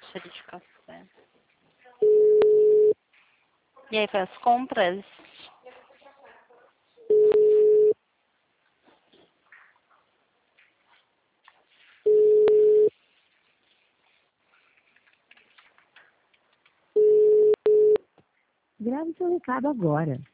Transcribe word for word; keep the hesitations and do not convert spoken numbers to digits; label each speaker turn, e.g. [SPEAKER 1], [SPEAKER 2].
[SPEAKER 1] cheiro de café. E aí, foi as compras?
[SPEAKER 2] Grave seu recado agora.